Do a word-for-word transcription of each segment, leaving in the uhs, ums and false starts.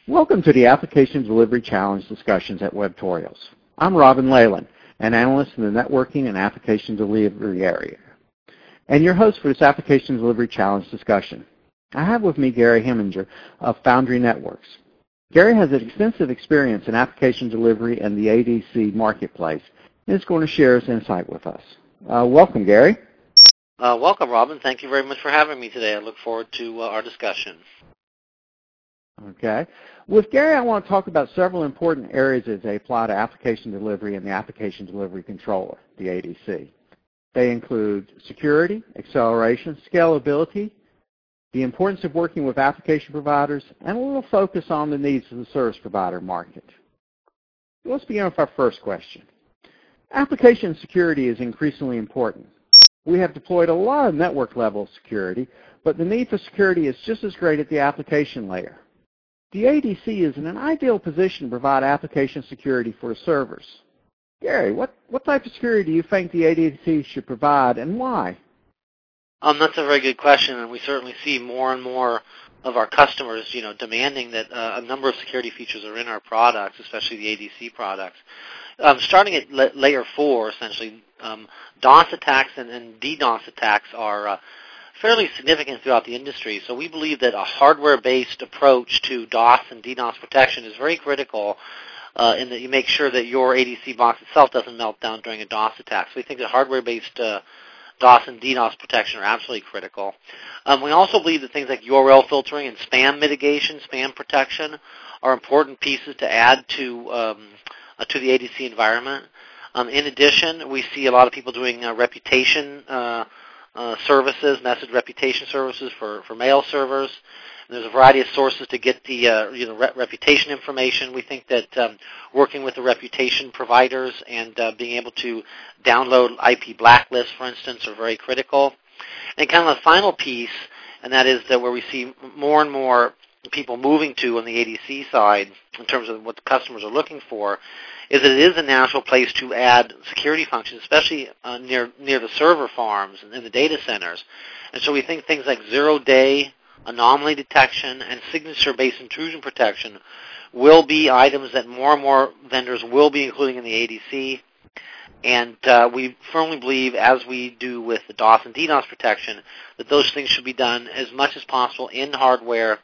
Welcome to the Application Delivery Challenge discussions at Webtorials. I'm Robin Leyland, an analyst in the networking and application delivery area, and your host for this Application Delivery Challenge discussion. I have with me Gary Heminger of Foundry Networks. Gary has extensive experience in application delivery and the A D C marketplace, and is going to share his insight with us. Uh, welcome, Gary. Uh, welcome, Robin. Thank you very much for having me today. I look forward to uh, our discussion. Okay. With Gary, I want to talk about several important areas as they apply to application delivery and the Application Delivery Controller, the A D C. They include security, acceleration, scalability, the importance of working with application providers, and a little focus on the needs of the service provider market. Let's begin with our first question. Application security is increasingly important. We have deployed a lot of network-level security, but the need for security is just as great at the application layer. The A D C is in an ideal position to provide application security for the servers. Gary, what, what type of security do you think the A D C should provide, and why? Um, that's a very good question, and we certainly see more and more of our customers, you know, demanding that uh, a number of security features are in our products, especially the A D C products. Um, starting at la- layer four, essentially, um, DOS attacks and, and DDoS attacks are uh, fairly significant throughout the industry. So we believe that a hardware-based approach to DOS and DDoS protection is very critical uh, in that you make sure that your A D C box itself doesn't melt down during a DOS attack. So we think that hardware-based uh, DOS and DDoS protection are absolutely critical. Um, we also believe that things like U R L filtering and spam mitigation, spam protection, are important pieces to add to um, uh, to the A D C environment. Um, in addition, we see a lot of people doing uh, reputation uh, uh, services, message reputation services for, for mail servers. And there's a variety of sources to get the uh, you know, re- reputation information. We think that um, working with the reputation providers and uh, being able to download I P blacklists, for instance, are very critical. And kind of the final piece, and that is that where we see more and more people moving to on the A D C side in terms of what the customers are looking for, is that it is a natural place to add security functions, especially uh, near near the server farms and in the data centers. And so we think things like zero-day anomaly detection and signature-based intrusion protection will be items that more and more vendors will be including in the A D C. And uh, we firmly believe, as we do with the DOS and DDoS protection, that those things should be done as much as possible in hardware,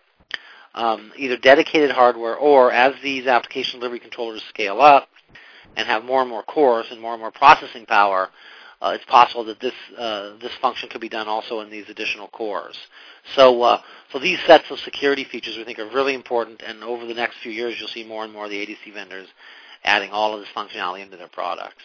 um, either dedicated hardware or as these application delivery controllers scale up and have more and more cores and more and more processing power, uh, it's possible that this uh, this function could be done also in these additional cores. So, uh, so these sets of security features we think are really important, and over the next few years you'll see more and more of the A D C vendors adding all of this functionality into their products.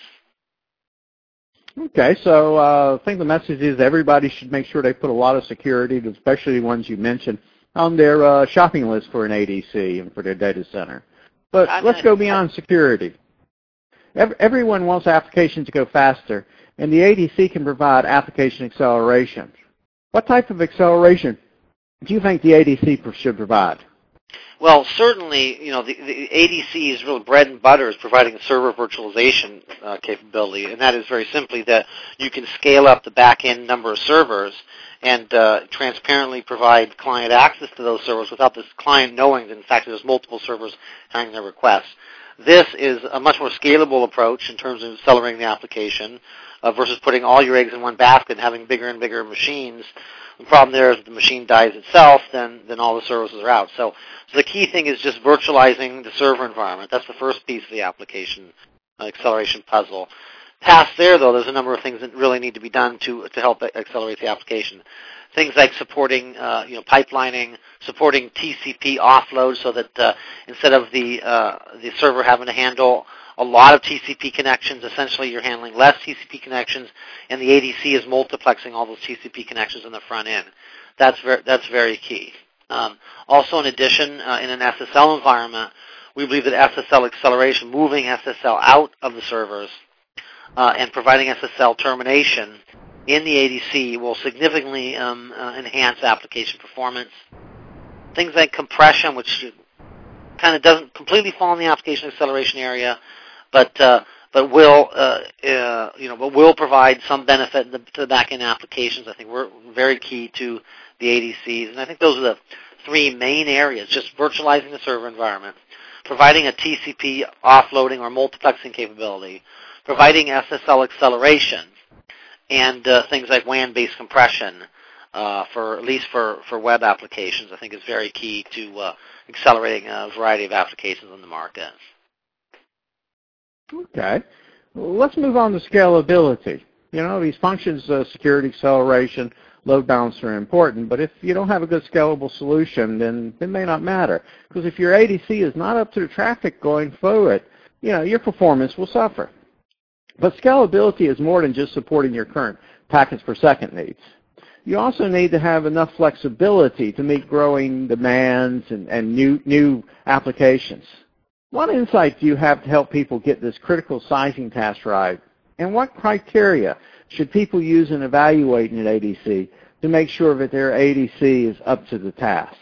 Okay, so uh, I think the message is everybody should make sure they put a lot of security, especially the ones you mentioned, on their uh, shopping list for an A D C and for their data center. But I mean, let's go beyond security. Everyone wants applications to go faster, and the A D C can provide application acceleration. What type of acceleration do you think the A D C should provide? Well, certainly, you know, the, the A D C is really bread and butter is providing a server virtualization uh, capability, and that is very simply that you can scale up the back-end number of servers and uh, transparently provide client access to those servers without this client knowing that, in fact, there's multiple servers handling their requests. This is a much more scalable approach in terms of accelerating the application uh, versus putting all your eggs in one basket and having bigger and bigger machines. The problem there is if the machine dies itself, then, then all the services are out. So, so the key thing is just virtualizing the server environment. That's the first piece of the application uh, acceleration puzzle. Past there, though, there's a number of things that really need to be done to to help accelerate the application. Things like supporting, uh, you know, pipelining, supporting T C P offload, so that uh, instead of the uh, the server having to handle a lot of T C P connections, essentially you're handling less T C P connections, and the A D C is multiplexing all those T C P connections in the front end. That's very that's very key. Um, also, in addition, uh, in an S S L environment, we believe that S S L acceleration, moving S S L out of the servers uh, and providing S S L termination in the A D C will significantly um, uh, enhance application performance. Things like compression, which kind of doesn't completely fall in the application acceleration area, but uh, but will uh, uh, you know but will provide some benefit to the back end applications. I think we're very key to the A D Cs, and I think those are the three main areas, just virtualizing the server environment, providing a T C P offloading or multiplexing capability, providing S S L acceleration, and uh, things like W A N-based compression, uh, for at least for, for web applications, I think is very key to uh, accelerating a variety of applications on the market. Okay. Well, let's move on to scalability. You know, these functions, uh, security, acceleration, load balancer are important, but if you don't have a good scalable solution, then it may not matter. Because if your A D C is not up to the traffic going forward, you know, your performance will suffer. But scalability is more than just supporting your current packets per second needs. You also need to have enough flexibility to meet growing demands and, and new, new applications. What insight do you have to help people get this critical sizing task right? And what criteria should people use in evaluating an A D C to make sure that their A D C is up to the task?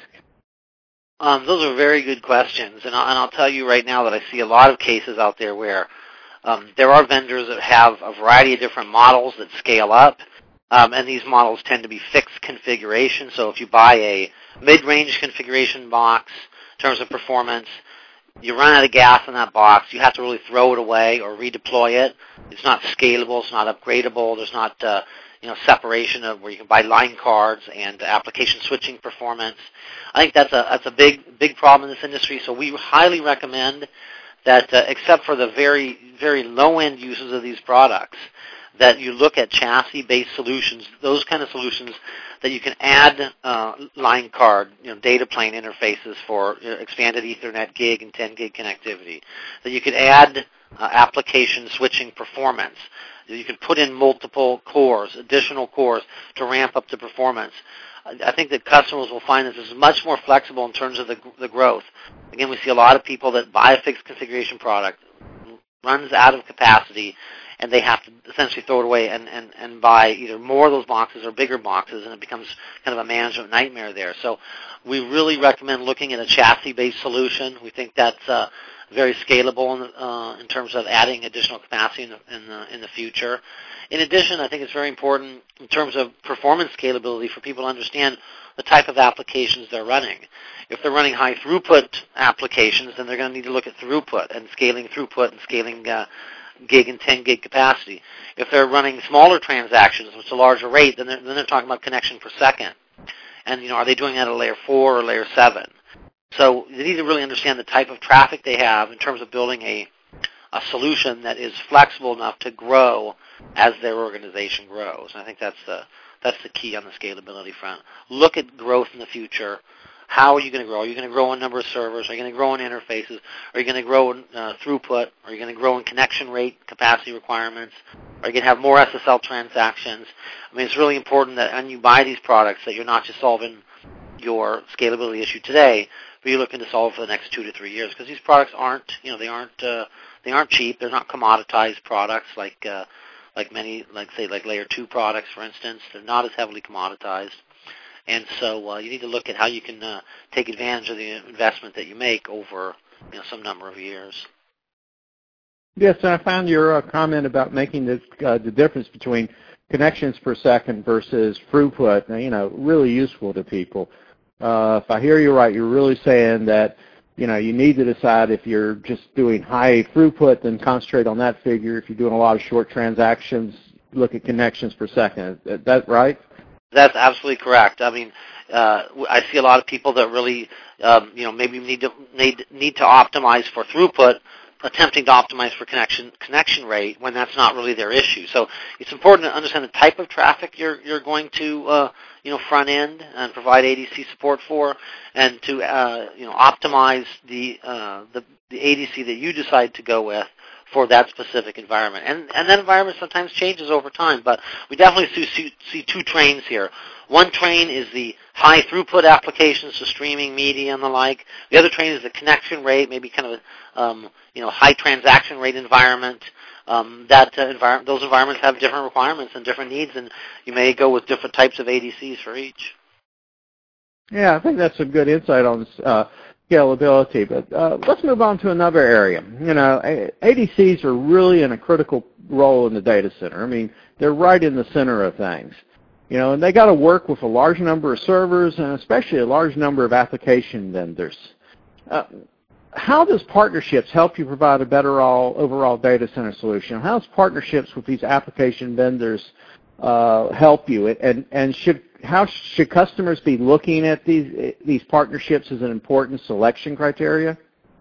Um, those are very good questions, and I'll, and I'll tell you right now that I see a lot of cases out there where um, there are vendors that have a variety of different models that scale up, um, and these models tend to be fixed configuration. So if you buy a mid-range configuration box in terms of performance, you run out of gas in that box, you have to really throw it away or redeploy it. It's not scalable, it's not upgradable, there's not uh, you know, separation of where you can buy line cards and application switching performance. I think that's a that's a big big problem in this industry. So we highly recommend that, uh, except for the very very low end uses of these products, that you look at chassis-based solutions, those kind of solutions that you can add uh, line card, you know, data plane interfaces for you know, expanded Ethernet gig and ten gig connectivity, that you could add uh, application switching performance, that you could put in multiple cores, additional cores to ramp up the performance. I think that customers will find this is much more flexible in terms of the, the growth. Again, we see a lot of people that buy a fixed configuration product, runs out of capacity, and they have to essentially throw it away and, and, and buy either more of those boxes or bigger boxes, and it becomes kind of a management nightmare there. So we really recommend looking at a chassis-based solution. We think that's uh, very scalable in, uh, in terms of adding additional capacity in the, in the, in the future. In addition, I think it's very important in terms of performance scalability for people to understand the type of applications they're running. If they're running high throughput applications, then they're going to need to look at throughput and scaling throughput and scaling uh, gig and ten gig capacity. If they're running smaller transactions, which is a larger rate, then they're, then they're talking about connection per second. And, you know, are they doing that at layer four or layer seven? So they need to really understand the type of traffic they have in terms of building a, a solution that is flexible enough to grow as their organization grows. And I think that's the, that's the key on the scalability front. Look at growth in the future. How are you going to grow? Are you going to grow in number of servers? Are you going to grow in interfaces? Are you going to grow in uh, throughput? Are you going to grow in connection rate, capacity requirements? Are you going to have more S S L transactions? I mean, it's really important that when you buy these products that you're not just solving your scalability issue today, but you're looking to solve for the next two to three years, because these products aren't, you know, they aren't, uh, they aren't cheap. They're not commoditized products like, uh, like many, like say, like layer two products, for instance. They're not as heavily commoditized. And so uh, you need to look at how you can uh, take advantage of the investment that you make over you know, some number of years. Yes, and I found your uh, comment about making the, uh, the difference between connections per second versus throughput, you know, really useful to people. Uh, if I hear you right, you're really saying that, you know, you need to decide if you're just doing high throughput, then concentrate on that figure. If you're doing a lot of short transactions, look at connections per second. Is that right? That's absolutely correct. I mean, uh, I see a lot of people that really, um, you know, maybe need to need need to optimize for throughput, attempting to optimize for connection connection rate when that's not really their issue. So it's important to understand the type of traffic you're you're going to, uh, you know, front end and provide A D C support for, and to uh, you know optimize the uh, the the A D C that you decide to go with for that specific environment. And and that environment sometimes changes over time, but we definitely see, see two trains here. One train is the high throughput applications, so streaming, media, and the like. The other train is the connection rate, maybe kind of a um, you know high transaction rate environment. Um, that uh, environment, those environments have different requirements and different needs, and you may go with different types of A D Cs for each. Yeah, I think that's a good insight on uh, scalability, but uh, let's move on to another area. You know, A D Cs are really in a critical role in the data center. I mean, they're right in the center of things. You know, and they got to work with a large number of servers and especially a large number of application vendors. Uh, how does partnerships help you provide a better all, overall data center solution? How does partnerships with these application vendors uh, help you? And, and should, how should customers be looking at these, these partnerships as an important selection criteria?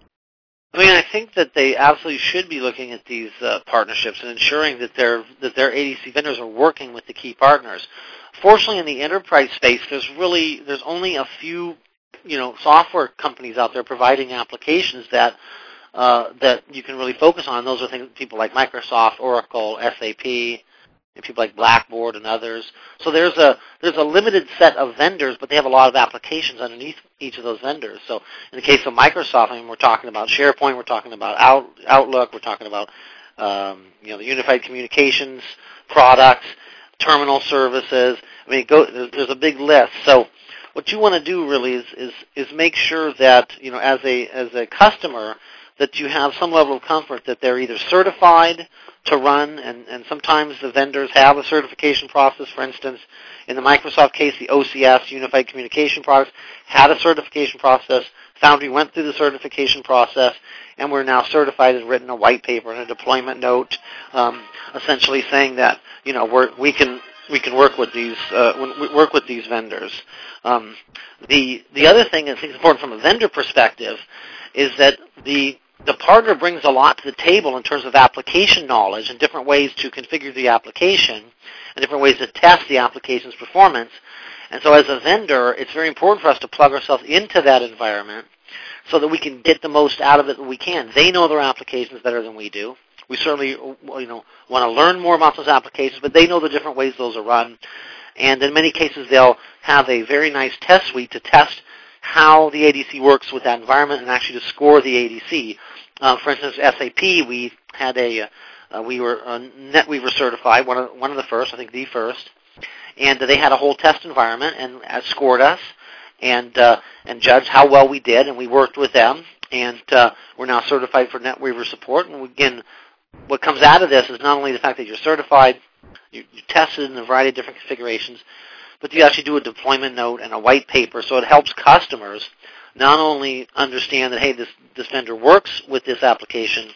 I mean, I think that they absolutely should be looking at these uh, partnerships and ensuring that their that their A D C vendors are working with the key partners. Fortunately, in the enterprise space, there's really there's only a few, you know, software companies out there providing applications that uh, that you can really focus on. Those are things people like Microsoft, Oracle, S A P, and people like Blackboard and others. So there's a there's a limited set of vendors, but they have a lot of applications underneath each of those vendors. So in the case of Microsoft, I mean, we're talking about SharePoint, we're talking about Out, Outlook, we're talking about um, you know the unified communications products, terminal services. I mean, go, there's, there's a big list. So what you want to do really is, is is make sure that you know as a as a customer that you have some level of comfort that they're either certified to run, and, and sometimes the vendors have a certification process. For instance, in the Microsoft case, the O C S, Unified Communication Products, had a certification process. Foundry went through the certification process, and we're now certified and written a white paper and a deployment note, um, essentially saying that you know we're, we can we can work with these uh, work with these vendors. Um, the the other thing I think is important from a vendor perspective is that the The partner brings a lot to the table in terms of application knowledge and different ways to configure the application and different ways to test the application's performance. And so as a vendor, it's very important for us to plug ourselves into that environment so that we can get the most out of it that we can. They know their applications better than we do. We certainly you know, want to learn more about those applications, but they know the different ways those are run. And in many cases, they'll have a very nice test suite to test how the A D C works with that environment and actually to score the A D C. Uh, for instance, S A P, we had a, uh, we were uh, NetWeaver certified, one of one of the first, I think the first, and uh, they had a whole test environment and uh, scored us and uh, and judged how well we did, and we worked with them, and uh, we're now certified for NetWeaver support. And again, what comes out of this is not only the fact that you're certified, you, you tested in a variety of different configurations, but you actually do a deployment note and a white paper, so it helps customers not only understand that, hey, this, this vendor works with this application,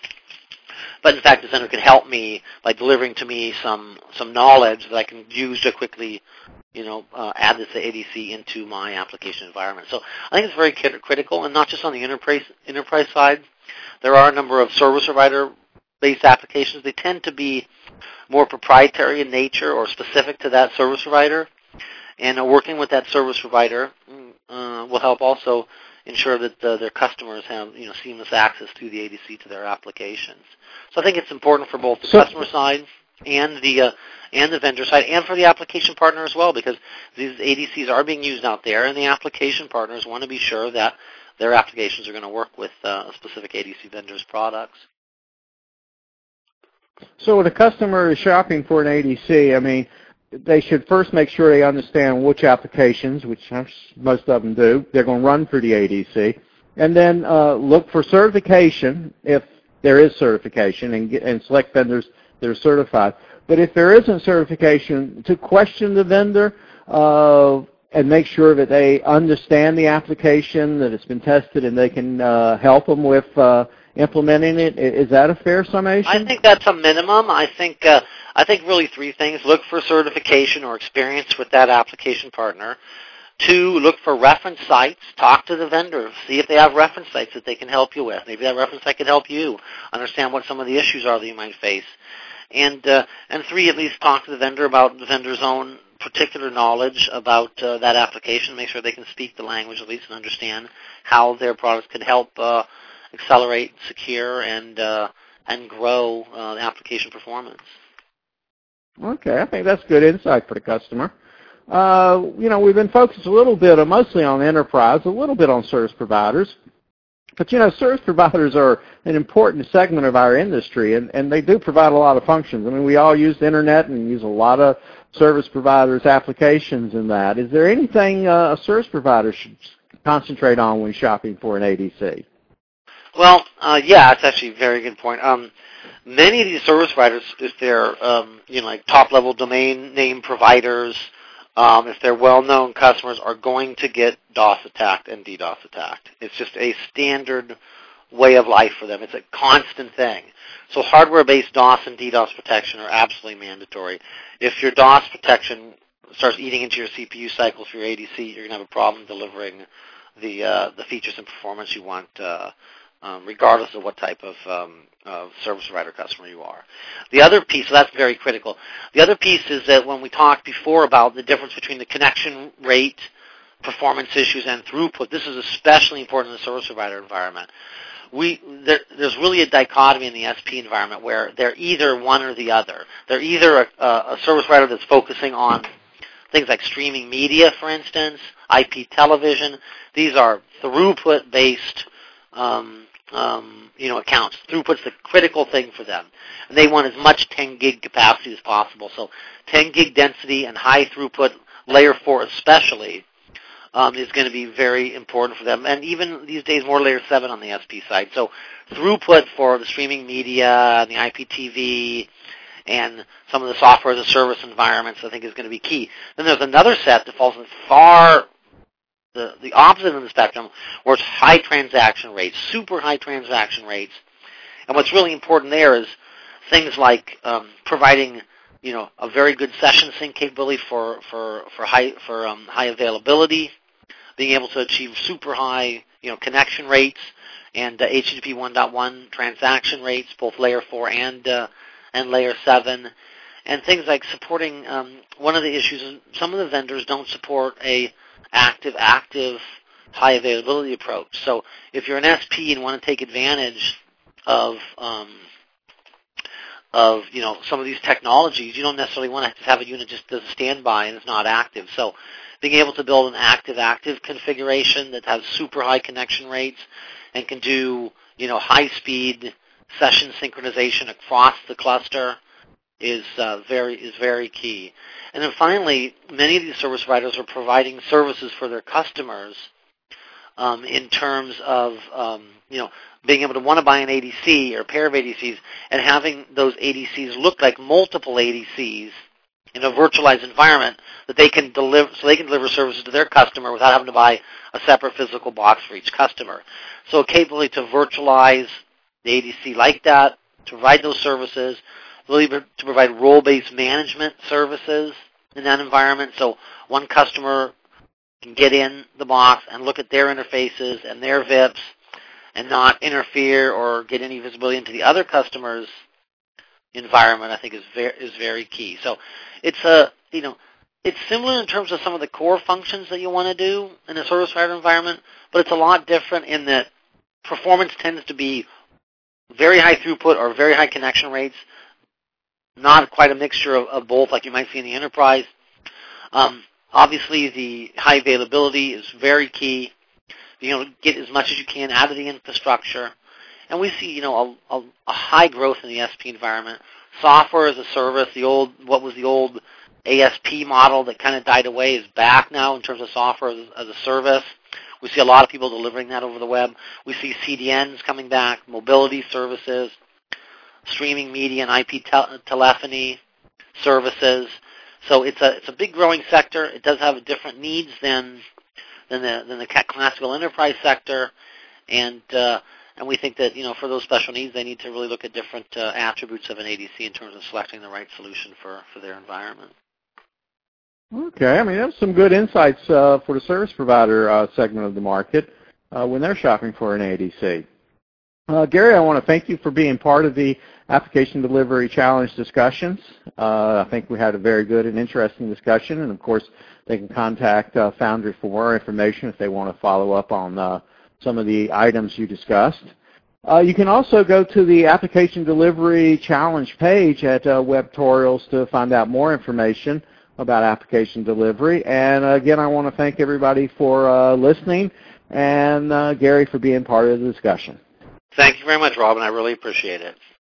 but in fact this vendor can help me by delivering to me some some knowledge that I can use to quickly, you know, uh, add this A D C into my application environment. So I think it's very critical, and not just on the enterprise enterprise side. There are a number of service provider-based applications. They tend to be more proprietary in nature or specific to that service provider. And uh, working with that service provider uh, will help also ensure that uh, their customers have you know seamless access to the A D C to their applications. So I think it's important for both the so, customer side and the uh, and the vendor side, and for the application partner as well, because these A D Cs are being used out there, and the application partners want to be sure that their applications are going to work with uh, a specific A D C vendor's products. So when a customer is shopping for an A D C, I mean, they should first make sure they understand which applications, which most of them do, they're going to run for the A D C, and then uh, look for certification if there is certification, and, get, and select vendors that are certified. But if there isn't certification, to question the vendor uh, and make sure that they understand the application, that it's been tested, and they can uh, help them with uh, implementing it. Is that a fair summation? I think that's a minimum. I think uh, I think really three things. Look for certification or experience with that application partner. Two, look for reference sites. Talk to the vendor. See if they have reference sites that they can help you with. Maybe that reference site can help you understand what some of the issues are that you might face. And uh, and three, at least talk to the vendor about the vendor's own particular knowledge about uh, that application. Make sure they can speak the language at least and understand how their products can help uh, accelerate, secure, and uh, and grow uh, the application performance. Okay, I think that's good insight for the customer. Uh, you know, we've been focused a little bit, uh, mostly on enterprise, a little bit on service providers. But, you know, service providers are an important segment of our industry, and, and they do provide a lot of functions. I mean, we all use the Internet and use a lot of service providers' applications in that. Is there anything uh, a service provider should concentrate on when shopping for an A D C? Well, uh, yeah, that's actually a very good point. Um, many of these service providers, if they're, um, you know, like top-level domain name providers, um, if they're well-known customers, are going to get DOS attacked and DDoS attacked. It's just a standard way of life for them. It's a constant thing. So hardware-based DOS and DDoS protection are absolutely mandatory. If your DOS protection starts eating into your C P U cycles for your A D C, you're going to have a problem delivering the uh, the features and performance you want, uh, um, regardless of what type of, um, of service provider customer you are. The other piece, so that's very critical. The other piece is that when we talked before about the difference between the connection rate, performance issues, and throughput, this is especially important in the service provider environment. We there, there's really a dichotomy in the S P environment where they're either one or the other. They're either a, a service provider that's focusing on things like streaming media, for instance, I P television. These are throughput-based, um, um, you know, accounts. Throughput's the critical thing for them, and they want as much ten gig capacity as possible. So, ten gig density and high throughput, layer four especially, um, is going to be very important for them. And even these days, more layer seven on the S P side. So, throughput for the streaming media and the I P T V and some of the software as a service environments, I think, is going to be key. Then there's another set that falls in far the, the opposite of the spectrum, where it's high transaction rates, super high transaction rates. And what's really important there is things like um, providing, you know, a very good session sync capability for for for high for um, high availability, being able to achieve super high, you know, connection rates and uh, H T T P one dot one transaction rates, both layer four and uh, and layer seven, and things like supporting, um, one of the issues is some of the vendors don't support a active-active high availability approach. So if you're an S P and want to take advantage of, um, of you know, some of these technologies, you don't necessarily want to have a unit just as a standby and it's not active. So being able to build an active-active configuration that has super high connection rates and can do, you know, high-speed session synchronization across the cluster is uh, very is very key. And then finally, many of these service providers are providing services for their customers um, in terms of um, you know, being able to want to buy an A D C or a pair of A D Cs and having those A D Cs look like multiple A D Cs in a virtualized environment that they can deliver, so they can deliver services to their customer without having to buy a separate physical box for each customer. So a capability to virtualize the A D C like that, to provide those services, really to provide role-based management services in that environment. So one customer can get in the box and look at their interfaces and their V I Ps and not interfere or get any visibility into the other customer's environment, I think is very, is very key. So it's a, you know, it's similar in terms of some of the core functions that you want to do in a service provider environment, but it's a lot different in that performance tends to be very high throughput or very high connection rates, not quite a mixture of, of both like you might see in the enterprise. Um, obviously, the high availability is very key. You know, get as much as you can out of the infrastructure. And we see, you know, a, a, a high growth in the S P environment. Software as a service, the old, what was the old A S P model that kind of died away is back now in terms of software as, as a service. We see a lot of people delivering that over the web. We see C D Ns coming back, mobility services, streaming media and I P te- telephony services. So it's a it's a big growing sector. It does have different needs than than the than the classical enterprise sector, and uh, and we think that, you know, for those special needs, they need to really look at different uh, attributes of an A D C in terms of selecting the right solution for, for their environment. Okay, I mean, that's some good insights uh, for the service provider uh, segment of the market uh, when they're shopping for an A D C. Uh, Gary, I want to thank you for being part of the Application Delivery Challenge discussions. Uh, I think we had a very good and interesting discussion, and of course, they can contact uh, Foundry for more information if they want to follow up on uh, some of the items you discussed. Uh, you can also go to the Application Delivery Challenge page at uh, Webtorials to find out more information about application delivery. And uh, again, I want to thank everybody for uh, listening, and uh, Gary for being part of the discussion. Thank you very much, Robin. I really appreciate it.